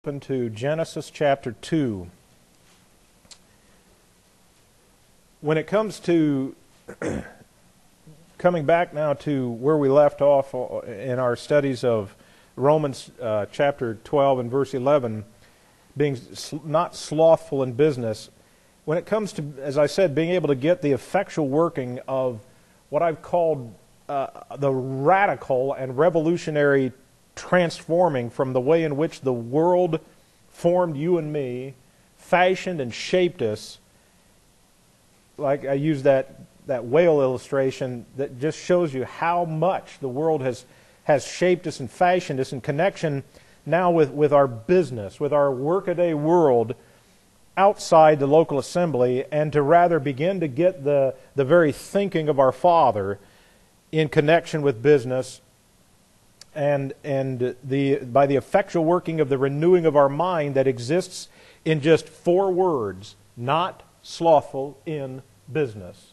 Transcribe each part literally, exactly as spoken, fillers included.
Open to Genesis chapter two. When it comes to coming back now to where we left off in our studies of Romans uh, chapter twelve and verse eleven, being not slothful in business, when it comes to, as I said, being able to get the effectual working of what I've called uh, the radical and revolutionary transforming from the way in which the world formed you and me, fashioned and shaped us. Like I use that, that whale illustration that just shows you how much the world has, has shaped us and fashioned us in connection now with, with our business, with our workaday world outside the local assembly, and to rather begin to get the, the very thinking of our Father in connection with business. And and the by the effectual working of the renewing of our mind that exists in just four words: not slothful in business.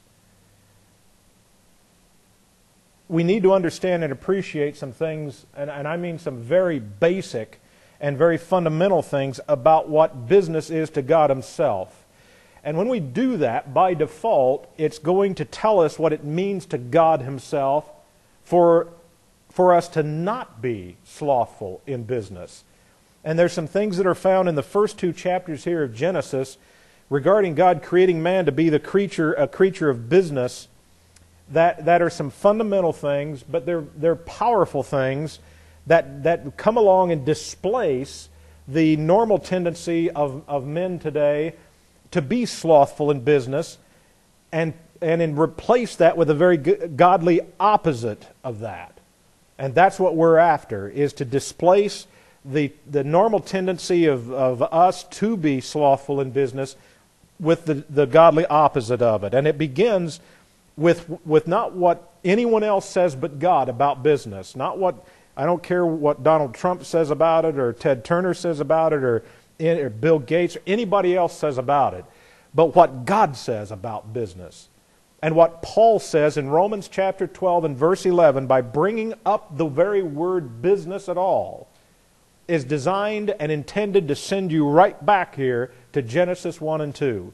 We need to understand and appreciate some things, and, and I mean some very basic and very fundamental things about what business is to God Himself. And when we do that, by default, it's going to tell us what it means to God Himself for for us to not be slothful in business. And there's some things that are found in the first two chapters here of Genesis regarding God creating man to be the creature, a creature of business, that, that are some fundamental things, but they're, they're powerful things that, that come along and displace the normal tendency of, of men today to be slothful in business, and, and in replace that with a very godly opposite of that. And that's what we're after, is to displace the, the normal tendency of, of us to be slothful in business with the, the godly opposite of it. And it begins with, with not what anyone else says but God about business. Not what, I don't care what Donald Trump says about it, or Ted Turner says about it, or, or Bill Gates, or anybody else says about it, but what God says about business. And what Paul says in Romans chapter twelve and verse eleven, by bringing up the very word business at all, is designed and intended to send you right back here to Genesis one and two.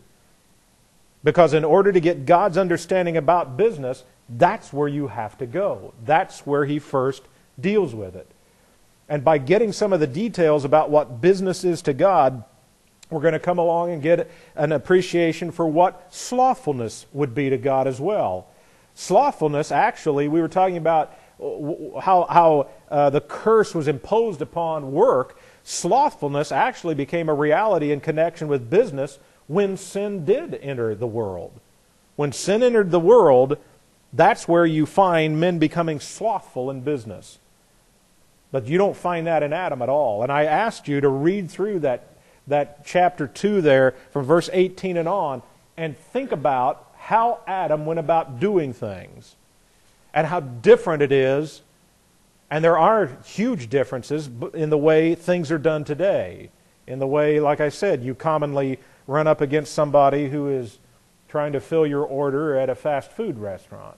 Because in order to get God's understanding about business, that's where you have to go. That's where He first deals with it. And by getting some of the details about what business is to God, we're going to come along and get an appreciation for what slothfulness would be to God as well. Slothfulness, actually, we were talking about how, how uh, the curse was imposed upon work. Slothfulness actually became a reality in connection with business when sin did enter the world. When sin entered the world, that's where you find men becoming slothful in business. But you don't find that in Adam at all. And I asked you to read through that that chapter two there from verse eighteen and on, and think about how Adam went about doing things and how different it is. And there are huge differences in the way things are done today. In the way, like I said, you commonly run up against somebody who is trying to fill your order at a fast food restaurant.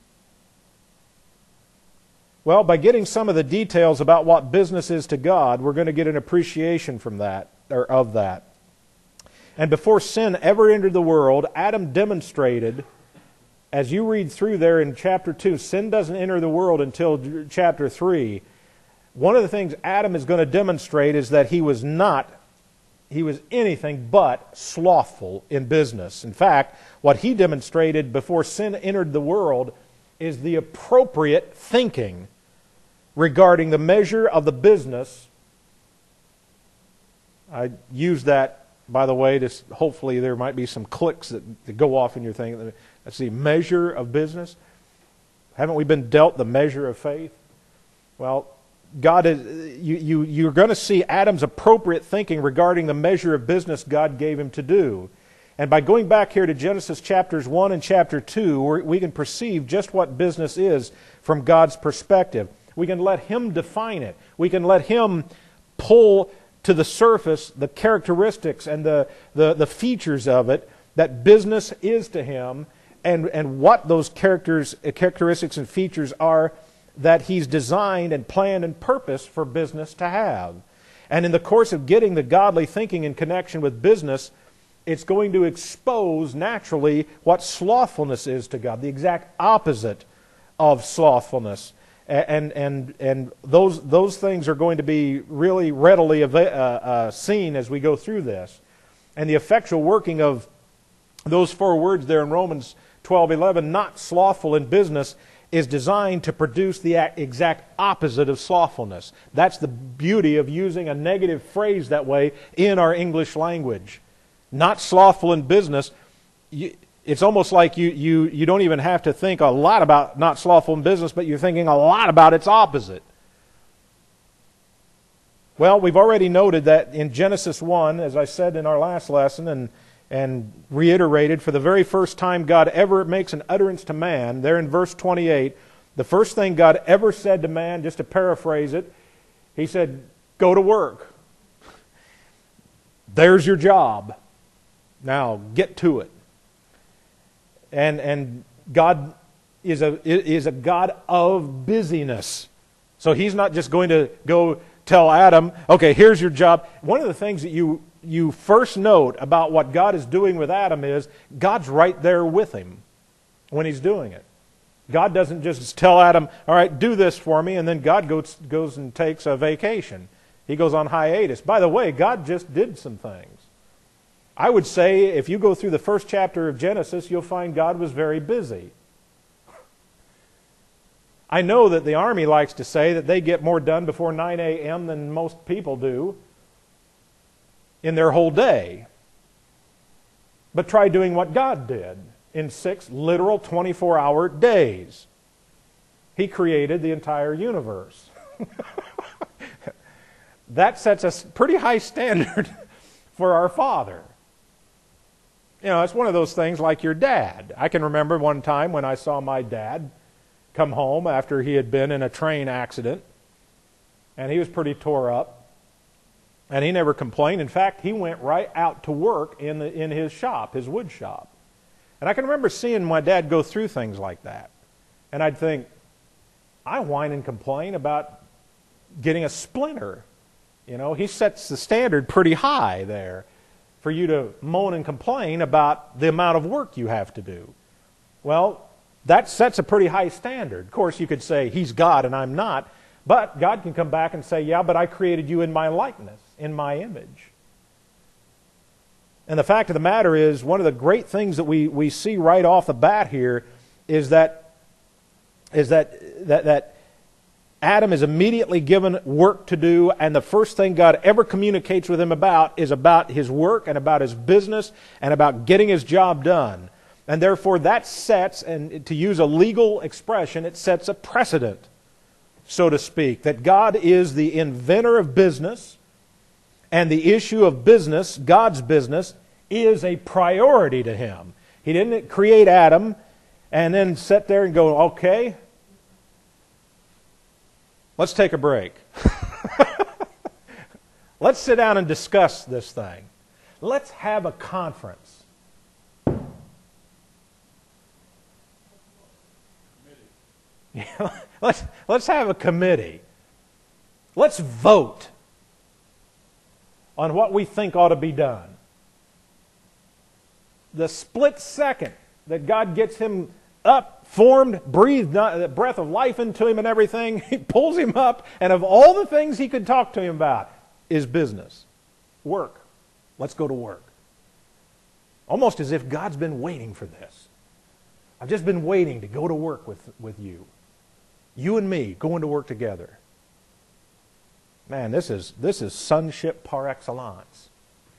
Well, by getting some of the details about what business is to God, we're going to get an appreciation from that, or of that. And before sin ever entered the world, Adam demonstrated, as you read through there in chapter two, sin doesn't enter the world until chapter three. One of the things Adam is going to demonstrate is that he was not, he was anything but slothful in business. In fact, what he demonstrated before sin entered the world is the appropriate thinking regarding the measure of the business. I use that, by the way, to hopefully there might be some clicks that, that go off in your thing. That's the measure of business. Haven't we been dealt the measure of faith? Well, God is, you, you, you're going to see Adam's appropriate thinking regarding the measure of business God gave him to do. And by going back here to Genesis chapters one and chapter two, we can perceive just what business is from God's perspective. We can let Him define it. We can let Him pull to the surface the characteristics and the, the, the features of it that business is to Him, and, and what those characters, characteristics and features are that He's designed and planned and purposed for business to have. And in the course of getting the godly thinking in connection with business, it's going to expose naturally what slothfulness is to God, the exact opposite of slothfulness. And and and those those things are going to be really readily uh, uh, seen as we go through this. And the effectual working of those four words there in Romans twelve eleven, not slothful in business, is designed to produce the exact opposite of slothfulness. That's the beauty of using a negative phrase that way in our English language. Not slothful in business. You, It's almost like you, you, you don't even have to think a lot about not slothful in business, but you're thinking a lot about its opposite. Well, we've already noted that in Genesis one, as I said in our last lesson, and, and reiterated, for the very first time God ever makes an utterance to man, there in verse twenty-eight, the first thing God ever said to man, just to paraphrase it, He said, go to work. There's your job. Now, get to it. And and God is a is a God of busyness. So He's not just going to go tell Adam, okay, here's your job. One of the things that you you first note about what God is doing with Adam is God's right there with him when He's doing it. God doesn't just tell Adam, all right, do this for me, and then God goes goes and takes a vacation. He goes on hiatus. By the way, God just did some things. I would say if you go through the first chapter of Genesis, you'll find God was very busy. I know that the Army likes to say that they get more done before nine a.m. than most people do in their whole day. But try doing what God did in six literal twenty-four hour days. He created the entire universe. That sets a pretty high standard for our Father. You know, it's one of those things like your dad. I can remember one time when I saw my dad come home after he had been in a train accident, and he was pretty tore up, and he never complained. In fact, he went right out to work in the in his shop, his wood shop. And I can remember seeing my dad go through things like that, and I'd think, I whine and complain about getting a splinter. You know, he sets the standard pretty high there for you to moan and complain about the amount of work you have to do. Well, that sets a pretty high standard. Of course, you could say, He's God and I'm not, but God can come back and say, yeah, but I created you in my likeness, in my image. And the fact of the matter is, one of the great things that we, we see right off the bat here is that, is that, that, that Adam is immediately given work to do, and the first thing God ever communicates with him about is about his work and about his business and about getting his job done. And therefore that sets, and to use a legal expression, it sets a precedent, so to speak, that God is the inventor of business, and the issue of business, God's business, is a priority to Him. He didn't create Adam and then sit there and go, okay, let's take a break. Let's sit down and discuss this thing. Let's have a conference. Yeah, let's, let's have a committee. Let's vote on what we think ought to be done. The split second that God gets him up, formed, breathed the breath of life into him and everything, He pulls him up, and of all the things He could talk to him about is business. Work. Let's go to work. Almost as if God's been waiting for this. I've just been waiting to go to work with, with you. You and me going to work together. Man, this is, this is sonship par excellence.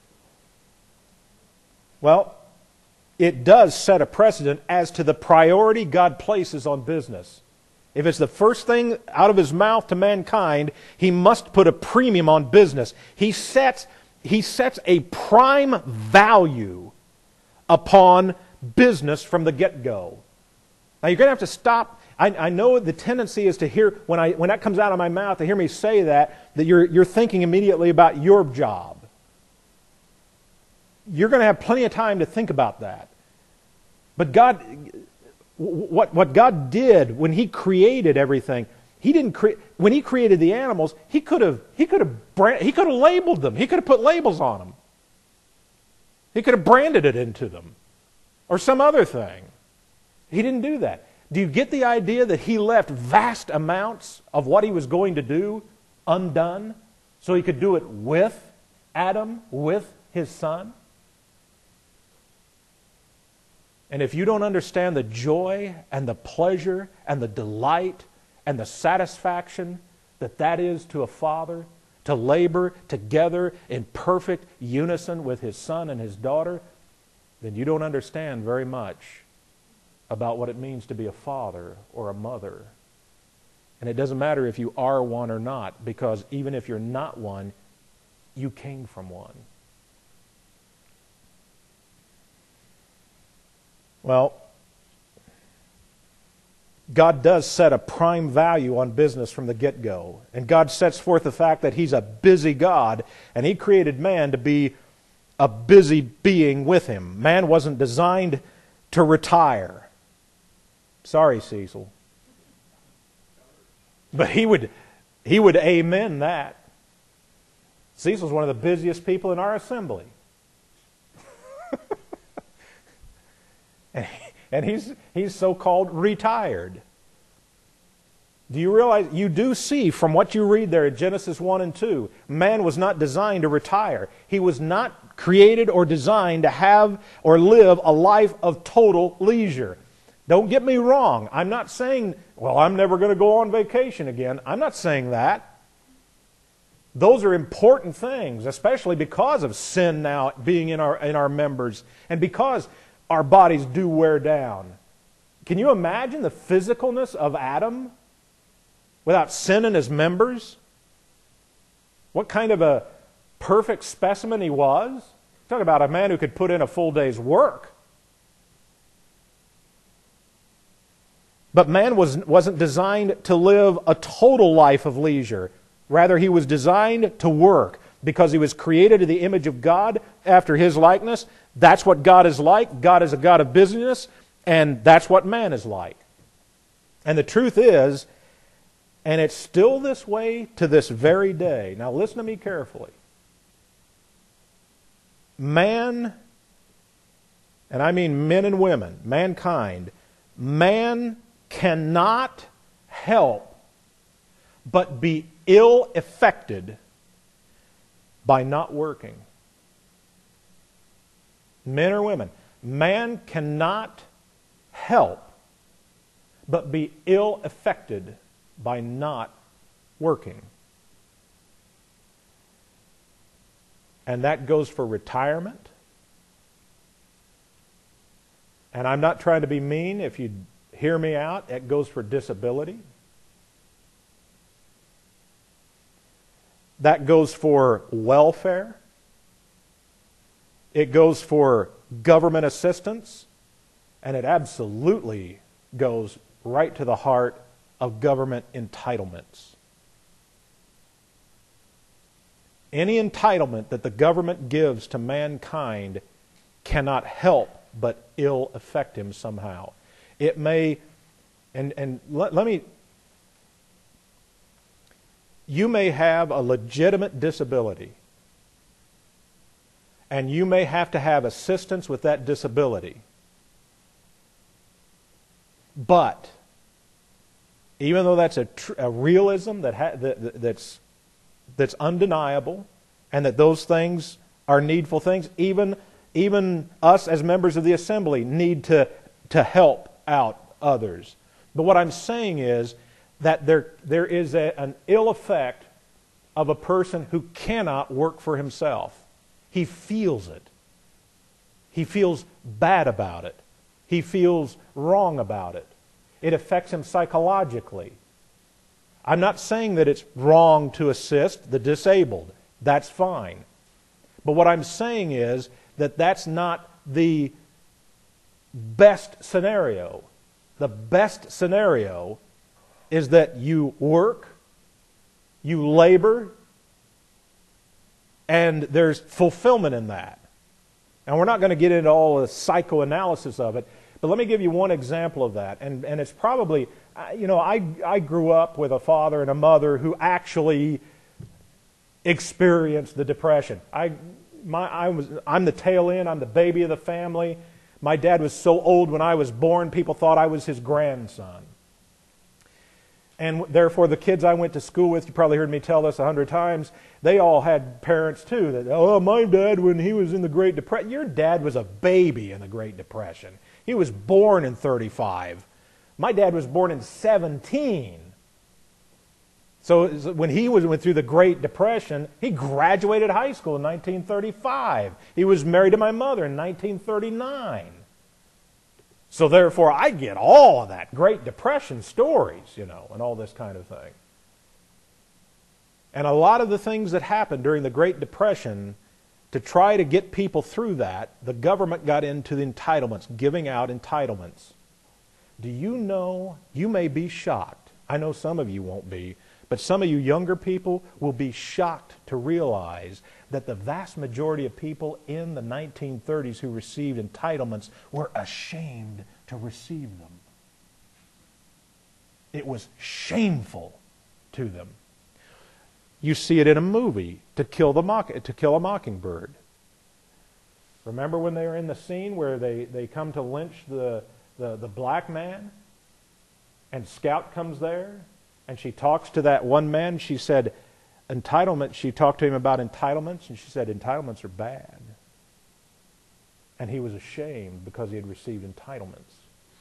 Well, it does set a precedent as to the priority God places on business. If it's the first thing out of His mouth to mankind, He must put a premium on business. He sets, he sets a prime value upon business from the get-go. Now you're going to have to stop. I, I know the tendency is to hear, when, I, when that comes out of my mouth, to hear me say that, that you're, you're thinking immediately about your job. You're going to have plenty of time to think about that. But God, what, what God did when He created everything, He didn't create, when he created the animals, he could have he could have brand, he could have labeled them. He could have put labels on them. He could have branded it into them or some other thing. He didn't do that. Do you get the idea that he left vast amounts of what he was going to do undone so he could do it with Adam, with his son? And if you don't understand the joy and the pleasure and the delight and the satisfaction that that is to a father, to labor together in perfect unison with his son and his daughter, then you don't understand very much about what it means to be a father or a mother. And it doesn't matter if you are one or not, because even if you're not one, you came from one. Well, God does set a prime value on business from the get-go. And God sets forth the fact that He's a busy God, and He created man to be a busy being with Him. Man wasn't designed to retire. Sorry, Cecil. But he would, he would amen that. Cecil's one of the busiest people in our assembly. and and he's, he's so-called retired. Do you realize, you do see from what you read there in Genesis one and two, man was not designed to retire. He was not created or designed to have or live a life of total leisure. Don't get me wrong. I'm not saying, well, I'm never going to go on vacation again. I'm not saying that. Those are important things, especially because of sin now being in our, in our members and because our bodies do wear down. Can you imagine the physicalness of Adam without sin in his members? What kind of a perfect specimen he was? Talk about a man who could put in a full day's work. But man was, wasn't designed to live a total life of leisure. Rather, he was designed to work because he was created in the image of God after His likeness. That's what God is like. God is a God of business, and that's what man is like. And the truth is, and it's still this way to this very day. Now listen to me carefully. Man, and I mean men and women, mankind, man cannot help but be ill affected by not working. Men or women, man cannot help but be ill affected by not working. And that goes for retirement. And I'm not trying to be mean. If you hear me out, it goes for disability. That goes for welfare. It goes for government assistance. And it absolutely goes right to the heart of government entitlements. Any entitlement that the government gives to mankind cannot help but ill affect him somehow. It may, and, and let, let me, you may have a legitimate disability, and you may have to have assistance with that disability. But even though that's a, tr- a realism that, ha- that that's that's undeniable, and that those things are needful things, even even us as members of the assembly need to to help out others. But what I'm saying is that there there is a, an ill effect of a person who cannot work for himself. He feels it. He feels bad about it. He feels wrong about it. It affects him psychologically. I'm not saying that it's wrong to assist the disabled. That's fine. But what I'm saying is that that's not the best scenario. The best scenario is that you work, you labor, and there's fulfillment in that. And we're not going to get into all the psychoanalysis of it, But let me give you one example of that. And, and it's probably, you know, I, I grew up with a father and a mother who actually experienced the Depression. I, my, I was, I'm the tail end. I'm the baby of the family. My dad was so old when I was born, people thought I was his grandson. And therefore, the kids I went to school with, you probably heard me tell this a hundred times, they all had parents too. That, oh, my dad, when he was in the Great Depression, your dad was a baby in the Great Depression. He was born in thirty-five. My dad was born in seventeen. So when he was, went through the Great Depression, he graduated high school in nineteen thirty-five. He was married to my mother in nineteen thirty-nine. So therefore, I get all of that Great Depression stories, you know, and all this kind of thing. And a lot of the things that happened during the Great Depression, to try to get people through that, the government got into the entitlements, giving out entitlements. Do you know, you may be shocked. I know some of you won't be, but some of you younger people will be shocked to realize that the vast majority of people in the nineteen thirties who received entitlements were ashamed to receive them. It was shameful to them. You see it in a movie, To Kill the Mock, To Kill a Mockingbird. Remember when they were in the scene where they, they come to lynch the, the, the black man? And Scout comes there, and she talks to that one man. She said, entitlement, she talked to him about entitlements, and she said, entitlements are bad. And he was ashamed because he had received entitlements.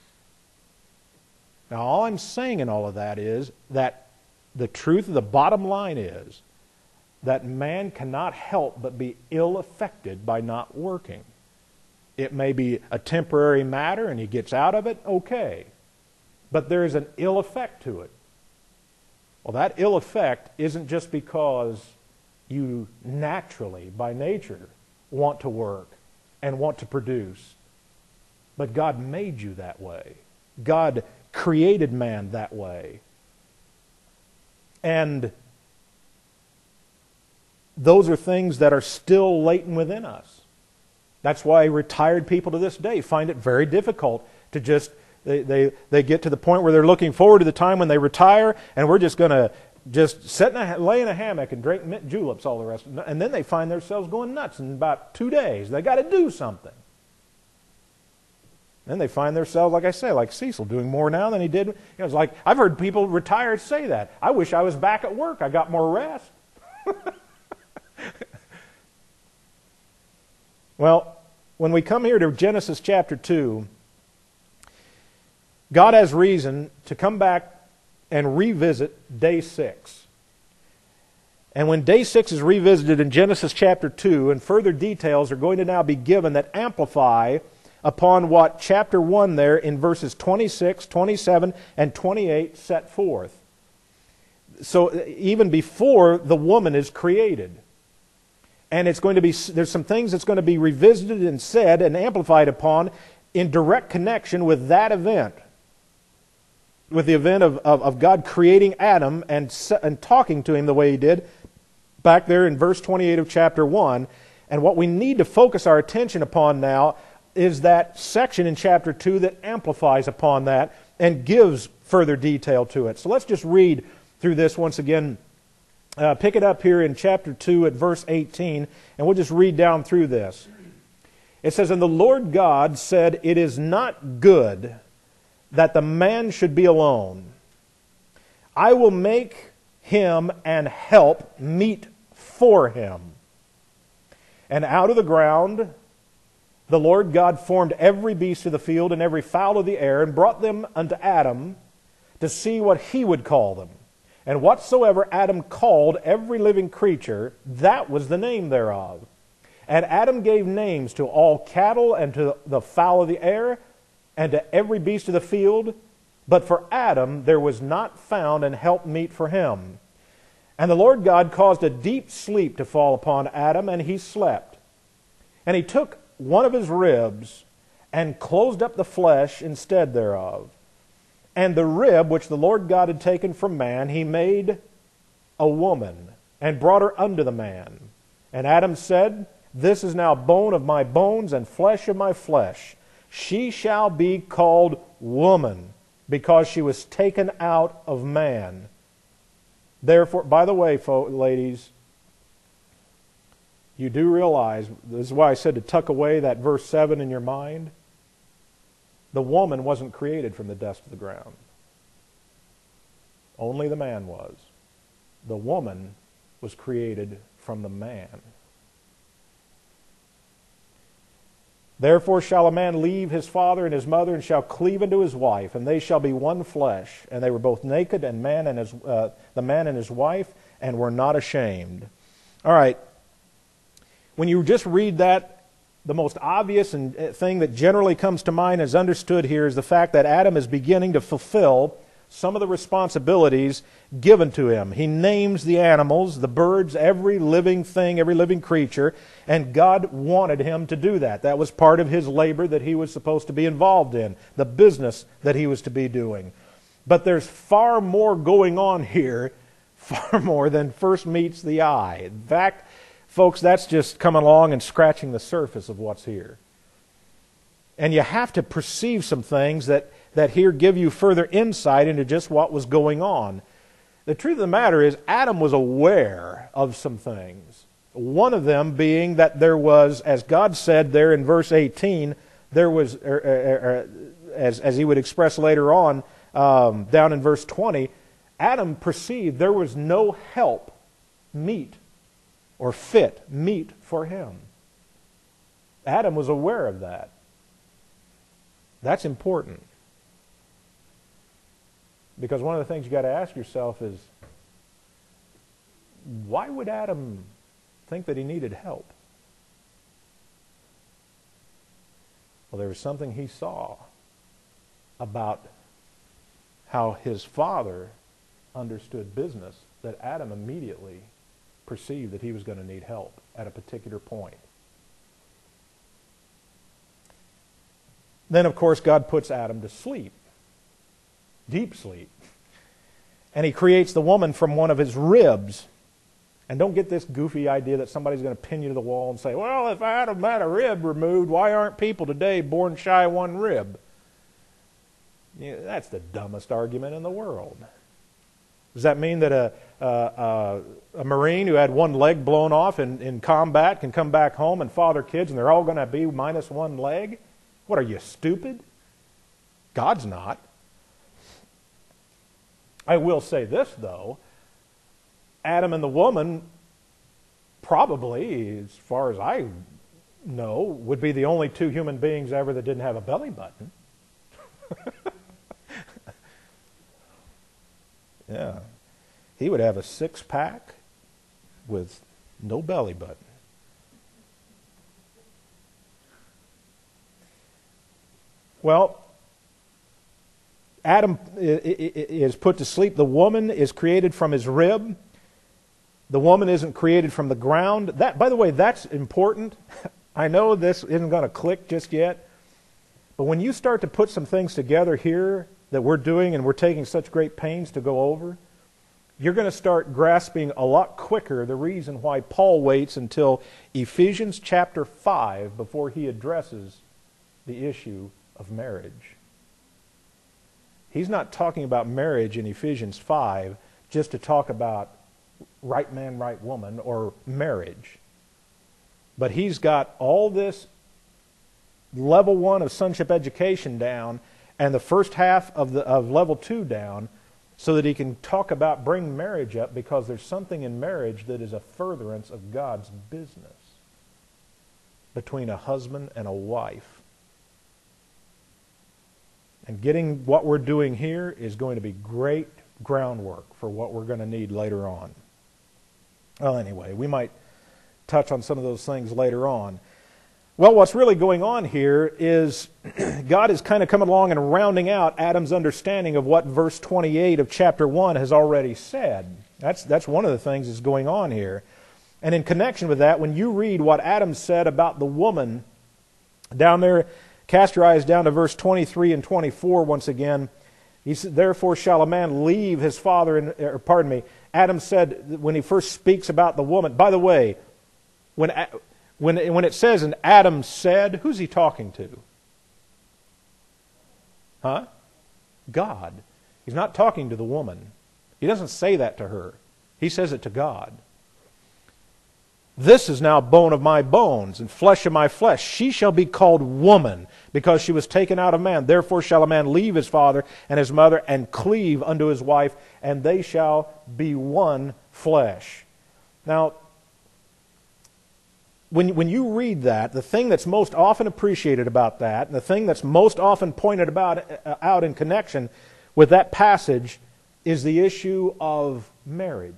Now, all I'm saying in all of that is that the truth of the bottom line is that man cannot help but be ill affected by not working. It may be a temporary matter and he gets out of it, okay. But there is an ill effect to it. Well, that ill effect isn't just because you naturally, by nature, want to work and want to produce. But God made you that way. God created man that way. And those are things that are still latent within us. That's why retired people to this day find it very difficult to just, they, they, they get to the point where they're looking forward to the time when they retire, and we're just going to just sit in a, lay in a hammock and drink mint juleps all the rest of the, and then they find themselves going nuts in about two days. They got to do something. Then they find themselves, like I say, like Cecil, doing more now than he did. You know, it's like, I've heard people retired say that. I wish I was back at work. I got more rest. Well, when we come here to Genesis chapter two, God has reason to come back and revisit day six. And when day six is revisited in Genesis chapter two, and further details are going to now be given that amplify upon what chapter one there in verses twenty-six, twenty-seven, and twenty-eight set forth. So even before the woman is created. And it's going to be, there's some things that's going to be revisited and said and amplified upon in direct connection with that event. With the event of, of, of God creating Adam and, and talking to him the way he did back there in verse twenty-eight of chapter one. And what we need to focus our attention upon now is that section in chapter two that amplifies upon that and gives further detail to it. So let's just read through this once again. Uh, pick it up here in chapter two at verse eighteen, and we'll just read down through this. It says, "And the Lord God said, It is not good that the man should be alone. I will make him an help meet for him. And out of the ground the Lord God formed every beast of the field and every fowl of the air, and brought them unto Adam to see what he would call them. And whatsoever Adam called every living creature, that was the name thereof. And Adam gave names to all cattle, and to the fowl of the air, and to every beast of the field. But for Adam there was not found an helpmeet for him. And the Lord God caused a deep sleep to fall upon Adam, and he slept. And he took one of his ribs, and closed up the flesh instead thereof. And the rib which the Lord God had taken from man, he made a woman, and brought her unto the man. And Adam said, This is now bone of my bones, and flesh of my flesh. She shall be called woman, because she was taken out of man. Therefore, by the way, folks, ladies, you do realize, this is why I said to tuck away that verse seven in your mind. The woman wasn't created from the dust of the ground. Only the man was. The woman was created from the man. Therefore shall a man leave his father and his mother, and shall cleave unto his wife, and they shall be one flesh. And they were both naked, and man and his, uh, the man and his wife, and were not ashamed. All right. When you just read that, the most obvious and thing that generally comes to mind as understood here is the fact that Adam is beginning to fulfill some of the responsibilities given to him. He names the animals, the birds, every living thing, every living creature, and God wanted him to do that. That was part of his labor that he was supposed to be involved in, the business that he was to be doing. But there's far more going on here, far more than first meets the eye. In fact, folks, that's just coming along and scratching the surface of what's here. And you have to perceive some things that that here give you further insight into just what was going on. The truth of the matter is, Adam was aware of some things. One of them being that there was, as God said there in verse eighteen, there was, er, er, er, as, as he would express later on, um, down in verse twenty, Adam perceived there was no help, meet, or fit, meet for him. Adam was aware of that. That's important. Because one of the things you've got to ask yourself is, why would Adam think that he needed help? Well, there was something he saw about how his father understood business that Adam immediately perceived that he was going to need help at a particular point. Then, of course, God puts Adam to sleep. Deep sleep. And he creates the woman from one of his ribs. And don't get this goofy idea that somebody's going to pin you to the wall and say, well, if Adam had a rib removed, why aren't people today born shy of one rib? Yeah, that's the dumbest argument in the world. Does that mean that a, a, a Marine who had one leg blown off in, in combat can come back home and father kids and they're all going to be minus one leg? What, are you stupid? God's not. I will say this, though. Adam and the woman probably, as far as I know, would be the only two human beings ever that didn't have a belly button. Yeah. He would have a six-pack with no belly button. Well, Adam is put to sleep. The woman is created from his rib. The woman isn't created from the ground. That, by the way, that's important. I know this isn't going to click just yet. But when you start to put some things together here that we're doing and we're taking such great pains to go over, you're going to start grasping a lot quicker the reason why Paul waits until Ephesians chapter five before he addresses the issue of marriage. He's not talking about marriage in Ephesians five just to talk about right man, right woman, or marriage. But he's got all this level one of sonship education down and the first half of, the, of level two down so that he can talk about bring marriage up, because there's something in marriage that is a furtherance of God's business between a husband and a wife. And getting what we're doing here is going to be great groundwork for what we're going to need later on. Well, anyway, we might touch on some of those things later on. Well, what's really going on here is God is kind of coming along and rounding out Adam's understanding of what verse twenty-eight of chapter one has already said. That's, that's one of the things that's going on here. And in connection with that, when you read what Adam said about the woman down there, cast your eyes down to verse twenty-three and twenty-four once again. He said, therefore shall a man leave his father, and, or pardon me, Adam said when he first speaks about the woman. By the way, when, when, when it says, and Adam said, who's he talking to? Huh? God. He's not talking to the woman. He doesn't say that to her. He says it to God. This is now bone of my bones and flesh of my flesh. She shall be called woman, because she was taken out of man. Therefore shall a man leave his father and his mother and cleave unto his wife, and they shall be one flesh. Now, when, when you read that, the thing that's most often appreciated about that, and the thing that's most often pointed about, uh, out in connection with that passage, is the issue of marriage.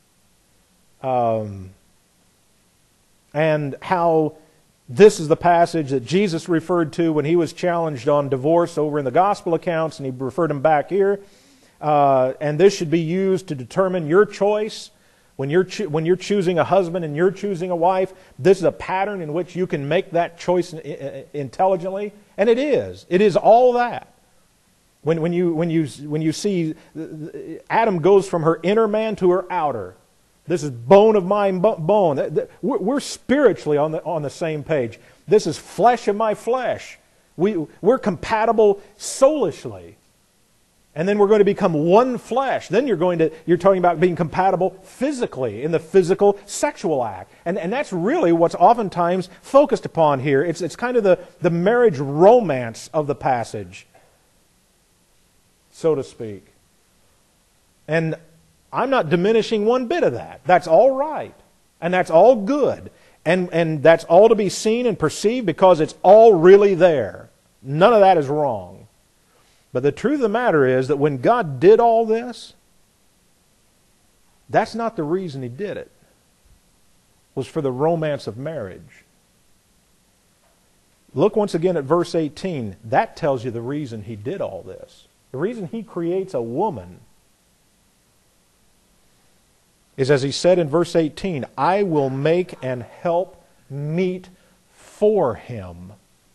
Um... And how this is the passage that Jesus referred to when He was challenged on divorce over in the gospel accounts, and He referred Him back here. Uh, and this should be used to determine your choice. When you're, cho- when you're choosing a husband and you're choosing a wife, this is a pattern in which you can make that choice intelligently. And it is. It is all that. When, when, you, when, you, when you see Adam goes from her inner man to her outer. This is bone of my bone. We're spiritually on the, on the same page. This is flesh of my flesh. We, we're compatible soulishly. And then we're going to become one flesh. Then you're going to, you're talking about being compatible physically in the physical sexual act. And, and that's really what's oftentimes focused upon here. It's, it's kind of the, the marriage romance of the passage, so to speak. And I'm not diminishing one bit of that. That's all right. And that's all good. And, and that's all to be seen and perceived because it's all really there. None of that is wrong. But the truth of the matter is that when God did all this, that's not the reason He did it. It was for the romance of marriage. Look once again at verse eighteen. That tells you the reason He did all this. The reason He creates a woman is, as He said in verse eighteen, I will make and help meet for him.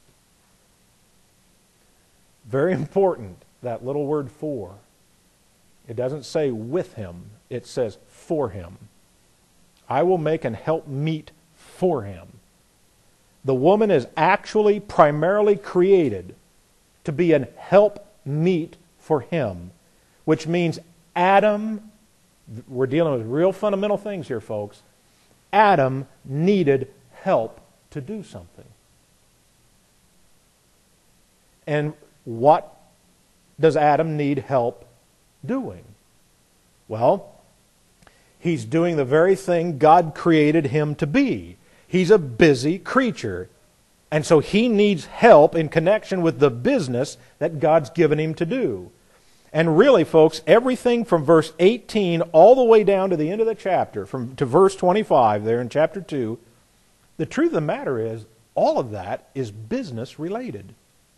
Very important, that little word for. It doesn't say with him, it says for him. I will make and help meet for him. The woman is actually primarily created to be an help meet for him, which means Adam, we're dealing with real fundamental things here, folks. Adam needed help to do something. And what does Adam need help doing? Well, he's doing the very thing God created him to be. He's a busy creature. And so he needs help in connection with the business that God's given him to do. And really, folks, everything from verse eighteen all the way down to the end of the chapter, from to verse twenty-five there in chapter two, the truth of the matter is, all of that is business related.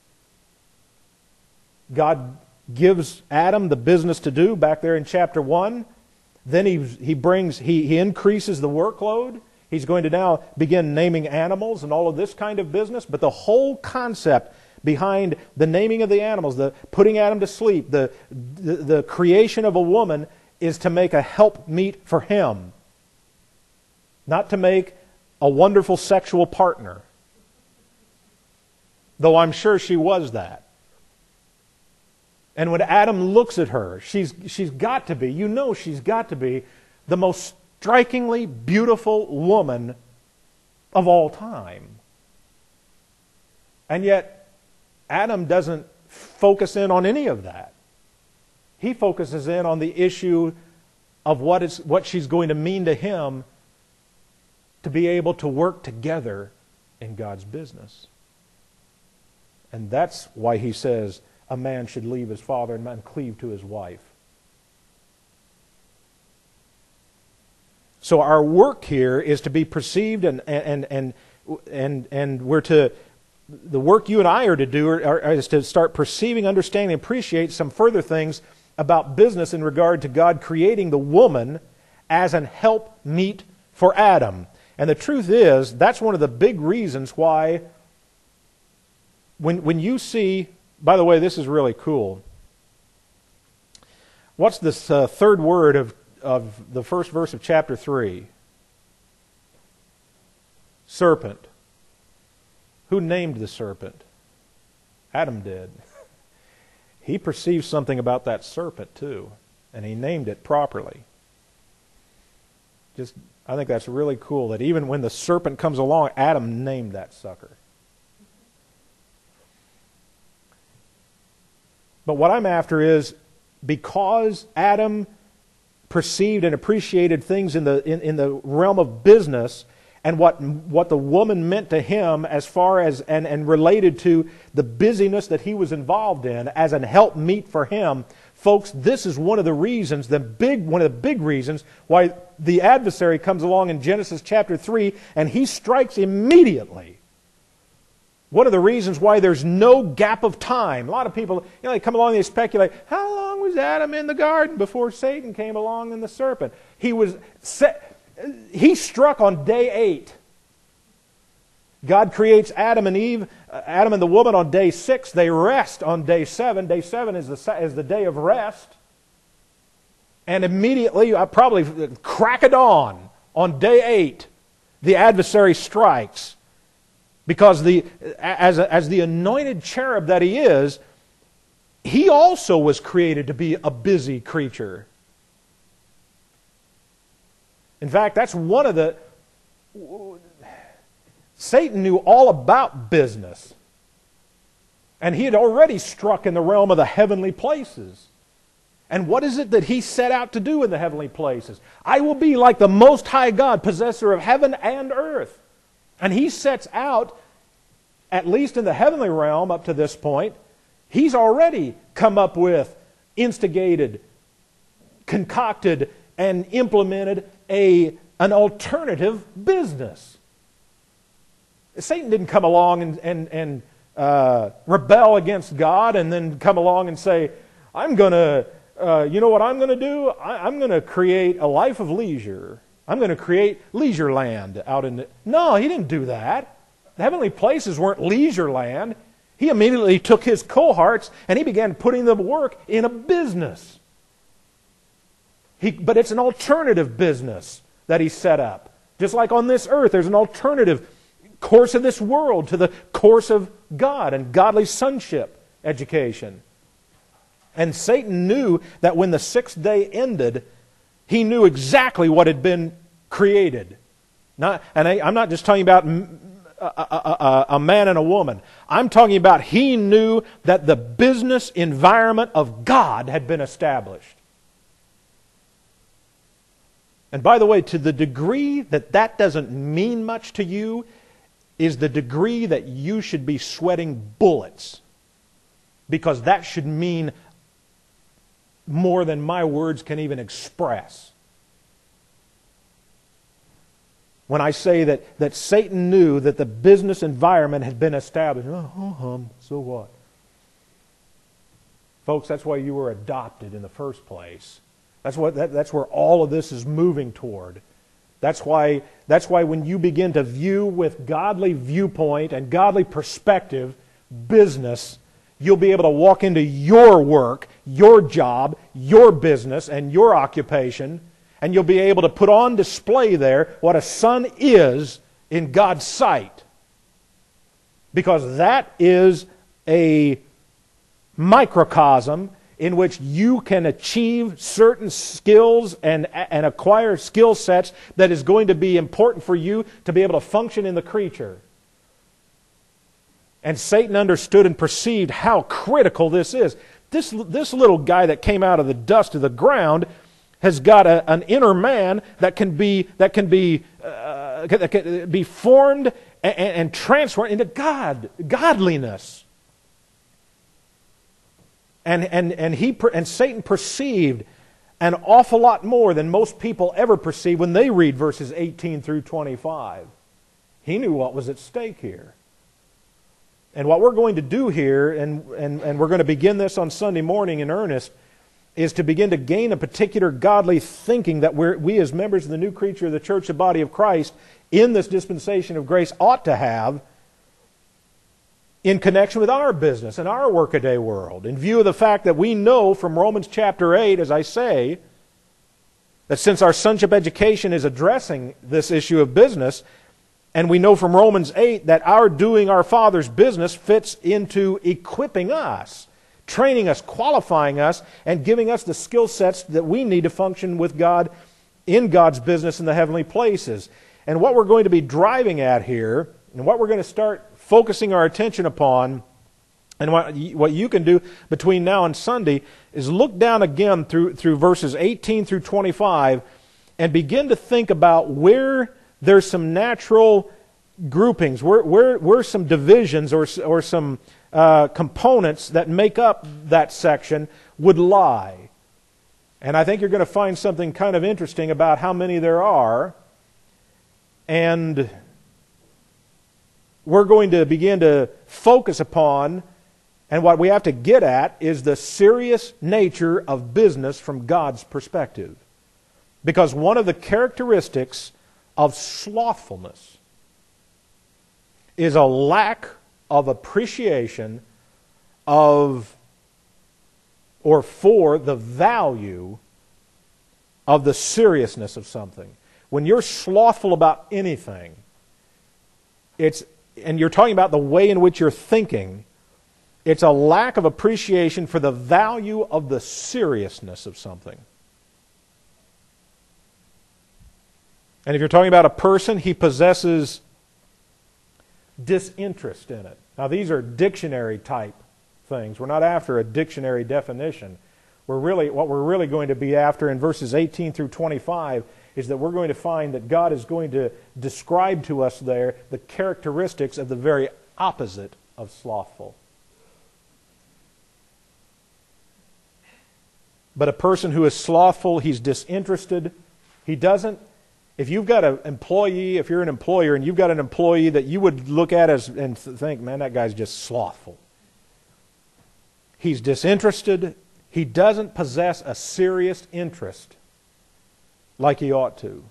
God gives Adam the business to do back there in chapter one. Then he, he brings, he, he increases the workload. He's going to now begin naming animals and all of this kind of business. But the whole concept behind the naming of the animals, the putting Adam to sleep, the, the, the creation of a woman is to make a helpmeet for him. Not to make a wonderful sexual partner. Though I'm sure she was that. And when Adam looks at her, she's, she's got to be, you know she's got to be the most strikingly beautiful woman of all time. And yet, Adam doesn't focus in on any of that. He focuses in on the issue of what is what she's going to mean to him to be able to work together in God's business. And that's why he says a man should leave his father and cleave to his wife. So our work here is to be perceived, and and and and and we're to, the work you and I are to do are, are, is to start perceiving, understanding, appreciate some further things about business in regard to God creating the woman as an helpmeet for Adam. And the truth is, that's one of the big reasons why when when you see, by the way, this is really cool. What's this uh, third word of of the first verse of chapter three? Serpent. Who named the serpent? Adam did. he perceived something about that serpent too, and he named it properly. Just, I think that's really cool that even when the serpent comes along, Adam named that sucker. But what I'm after is, because Adam perceived and appreciated things in the in, in the realm of business, and what what the woman meant to him as far as and, and related to the busyness that he was involved in as an helpmeet for him, folks, this is one of the reasons, the big one of the big reasons why the adversary comes along in Genesis chapter three and he strikes immediately. One of the reasons why there's no gap of time. A lot of people, you know, they come along and they speculate, how long was Adam in the garden before Satan came along and the serpent? He was set, he struck on day eight. God creates Adam and Eve, uh, Adam and the woman on day six. They rest on day seven. Day seven is the, is the day of rest. And immediately, uh, probably crack of dawn on day eight, the adversary strikes. Because the, as, a, as the anointed cherub that he is, he also was created to be a busy creature. In fact, that's one of the... Satan knew all about business. And he had already struck in the realm of the heavenly places. And what is it that he set out to do in the heavenly places? I will be like the Most High God, possessor of heaven and earth. And he sets out, at least in the heavenly realm up to this point, he's already come up with, instigated, concocted, and implemented a, an alternative business. Satan didn't come along and, and, and uh, rebel against God and then come along and say, I'm going to, uh, you know what I'm going to do? I, I'm going to create a life of leisure. I'm going to create leisure land out in the... No, he didn't do that. The heavenly places weren't leisure land. He immediately took his cohorts and he began putting them to work in a business. He, but it's an alternative business that he set up. Just like on this earth, there's an alternative course of this world to the course of God and godly sonship education. And Satan knew that when the sixth day ended, he knew exactly what had been created. Not, and I, I'm not just talking about a, a, a, a man and a woman. I'm talking about he knew that the business environment of God had been established. And by the way, to the degree that that doesn't mean much to you is the degree that you should be sweating bullets. Because that should mean more than my words can even express. When I say that, that Satan knew that the business environment had been established, oh, hum, so what? Folks, that's why you were adopted in the first place. That's what that, that's where all of this is moving toward. That's why that's why when you begin to view with godly viewpoint and godly perspective business, you'll be able to walk into your work, your job, your business, and your occupation, and you'll be able to put on display there what a son is in God's sight. Because that is a microcosm in which you can achieve certain skills and, and acquire skill sets that is going to be important for you to be able to function in the creature. And Satan understood and perceived how critical this is. This, this little guy that came out of the dust of the ground has got a, an inner man that can be, that can be, uh, that can be formed and, and transformed into God, godliness. And, and, and, he, and Satan perceived an awful lot more than most people ever perceive when they read verses eighteen through twenty-five. He knew what was at stake here. And what we're going to do here, and, and, and we're going to begin this on Sunday morning in earnest, is to begin to gain a particular godly thinking that we're, we as members of the new creature of the church, the body of Christ, in this dispensation of grace ought to have in connection with our business and our workaday world, in view of the fact that we know from Romans chapter eight, as I say, that since our sonship education is addressing this issue of business, and we know from Romans eight that our doing our Father's business fits into equipping us, training us, qualifying us, and giving us the skill sets that we need to function with God in God's business in the heavenly places. And what we're going to be driving at here, and what we're going to start focusing our attention upon, and what what you can do between now and Sunday, is look down again through, through verses eighteen through twenty-five and begin to think about where there's some natural groupings, where, where, where some divisions or, or some uh, components that make up that section would lie. And I think you're going to find something kind of interesting about how many there are. And we're going to begin to focus upon, and what we have to get at is the serious nature of business from God's perspective. Because one of the characteristics of slothfulness is a lack of appreciation of or for the value of the seriousness of something. When you're slothful about anything, it's and you're talking about the way in which you're thinking, it's a lack of appreciation for the value of the seriousness of something. And if you're talking about a person, he possesses disinterest in it. Now, these are dictionary type things. We're not after a dictionary definition. We're really, what we're really going to be after in verses eighteen through twenty-five is that we're going to find that God is going to describe to us there the characteristics of the very opposite of slothful. But a person who is slothful, he's disinterested. He doesn't, if you've got an employee, if you're an employer and you've got an employee that you would look at as and think, man, that guy's just slothful. He's disinterested. He doesn't possess a serious interest like he ought to.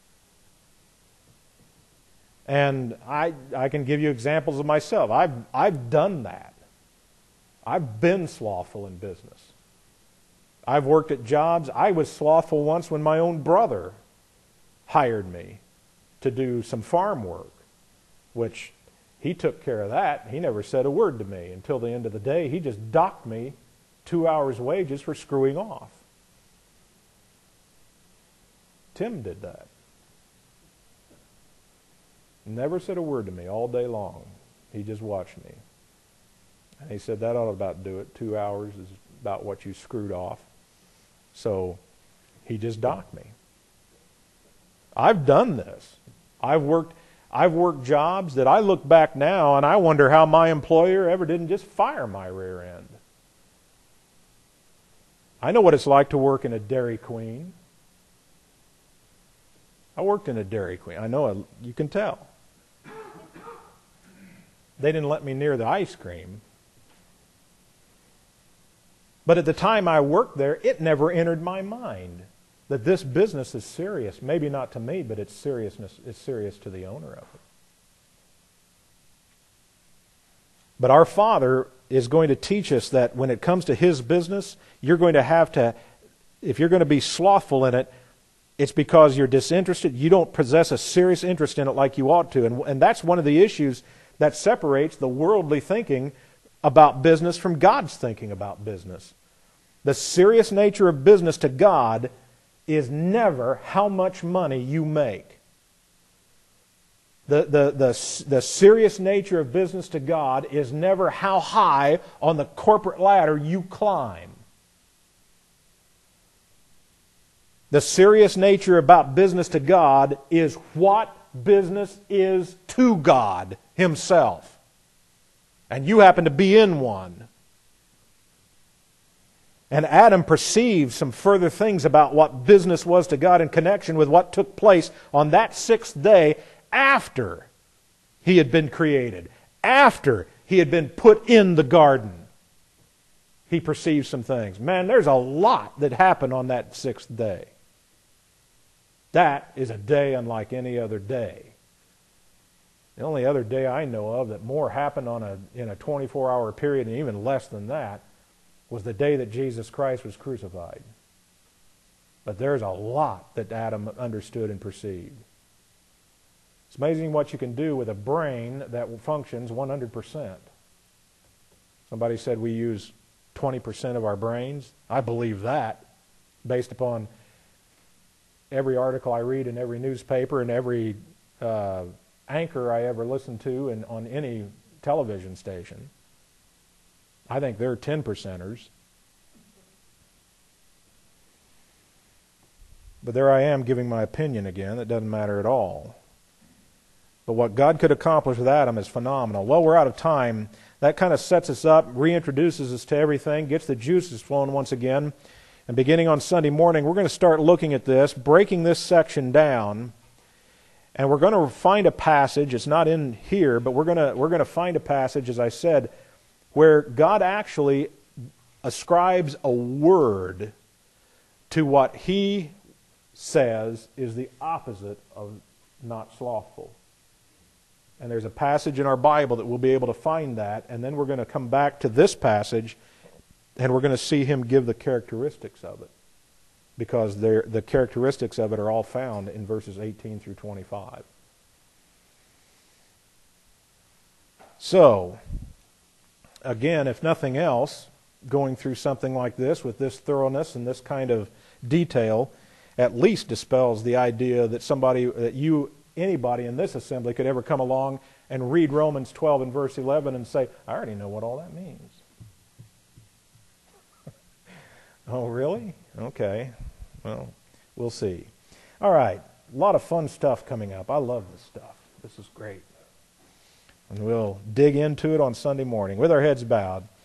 And I I can give you examples of myself. I've I've done that. I've been slothful in business. I've worked at jobs. I was slothful once when my own brother hired me to do some farm work, which he took care of that. He never said a word to me until the end of the day. He just docked me two hours' wages for screwing off. Tim did that. Never said a word to me all day long. He just watched me. And he said, that ought to about do it. Two hours is about what you screwed off. So he just docked me. I've done this. I've worked I've worked jobs that I look back now and I wonder how my employer ever didn't just fire my rear end. I know what it's like to work in a Dairy Queen. I worked in a Dairy Queen. I know, you can tell. They didn't let me near the ice cream. But at the time I worked there, it never entered my mind that this business is serious. Maybe not to me, but it's seriousness. It's serious to the owner of it. But our Father is going to teach us that when it comes to His business, you're going to have to, if you're going to be slothful in it, it's because you're disinterested. You don't possess a serious interest in it like you ought to. And, and that's one of the issues that separates the worldly thinking about business from God's thinking about business. The serious nature of business to God is never how much money you make. The, the, the, the serious nature of business to God is never how high on the corporate ladder you climb. The serious nature about business to God is what business is to God Himself. And you happen to be in one. And Adam perceived some further things about what business was to God in connection with what took place on that sixth day after he had been created, after he had been put in the garden. He perceived some things. Man, there's a lot that happened on that sixth day. That is a day unlike any other day. The only other day I know of that more happened on a in a twenty-four hour period, and even less than that, was the day that Jesus Christ was crucified. But there's a lot that Adam understood and perceived. It's amazing what you can do with a brain that functions one hundred percent. Somebody said we use twenty percent of our brains. I believe that based upon every article I read in every newspaper and every uh, anchor I ever listen to and on any television station. I think they're ten percenters. But there I am giving my opinion again. It doesn't matter at all. But what God could accomplish with Adam is phenomenal. Well, we're out of time. That kind of sets us up, reintroduces us to everything, gets the juices flowing once again. And beginning on Sunday morning, we're going to start looking at this, breaking this section down. And we're going to find a passage. It's not in here, but we're going to we're going to find a passage, as I said, where God actually ascribes a word to what He says is the opposite of not slothful. And there's a passage in our Bible that we'll be able to find that, and then we're going to come back to this passage, and we're going to see Him give the characteristics of it, because the characteristics of it are all found in verses eighteen through twenty-five. So, again, if nothing else, going through something like this with this thoroughness and this kind of detail at least dispels the idea that somebody, that you, anybody in this assembly could ever come along and read Romans twelve and verse eleven and say, I already know what all that means. Oh, really? Okay. Well, we'll see. All right. A lot of fun stuff coming up. I love this stuff. This is great. And we'll dig into it on Sunday morning with our heads bowed.